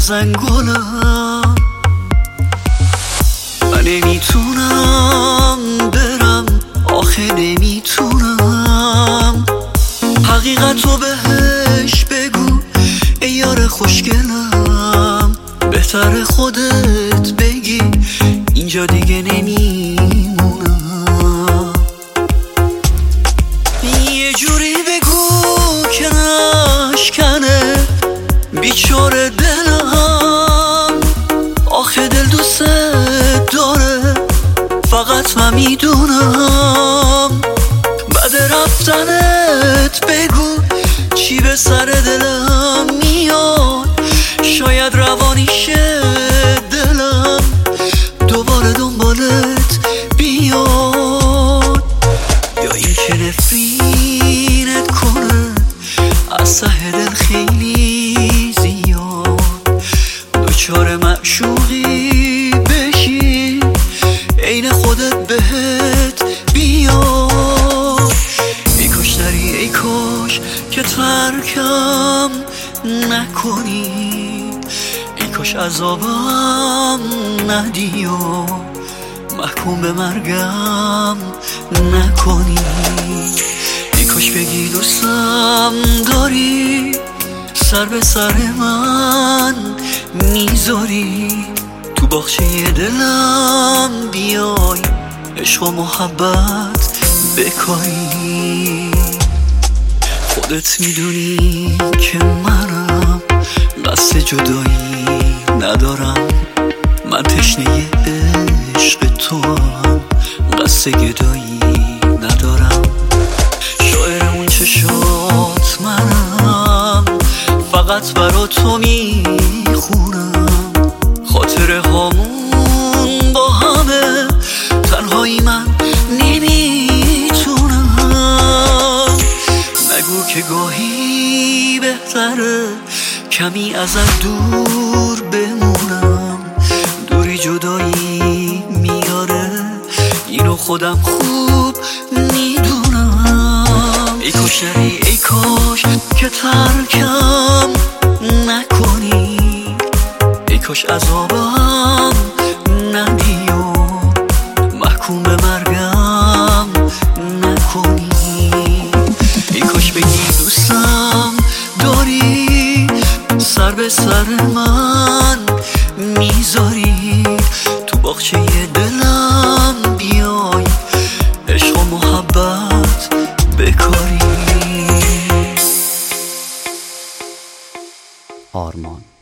زنگولم. من نمیتونم برم، آخه نمیتونم. حقیقتو بهش بگو ای یار خوشگلم. بهتر خودت بگی اینجا دیگه نمیمونم. یه جوری بگو که نشکنه بیچاره دلم. آخه دل دوست داره، فقط من میدونم. بعد رفتنت بگو چی به سر دلم میاد. شاید روانیشه دلم دوباره دنبالت بیاد. یا اینکه نفرینت کنه از ته دل خیلی زیاد. دوچار معشوقی بشی عین خودت بهت بیاد. ای کاش نری، ای کاش که ترکم نکنی. ای کاش عذابم ندی و محکوم به مرگم نکنی. ای کاش بگی دوستم داری، سر به سر من میذاری. تو باغچه دلم بیای عشق و محبت بکاری. خودت میدونی که منم قصد جدایی ندارم. من تشنه عشق تو هم قصد گدایی ندارم. شاعر اون چشات منم، فقط برا تو میخونم. خاطره هامون با همه، تنهایی من نمیتونم. نگو که گاهی بهتره کمی ازت دور بمونم. دوری جدایی میاره، اینو خودم خوب میدونم. ای کاش نری، ای کاش که ترکم نکنی. ای کاش عذابم ندی و محکوم به مرگم نکنی. ای کاش بگی دوستم داری، سر به سر من میذاری. تو باغچه دلم بیای عشق و محبت بکاری. آرمان.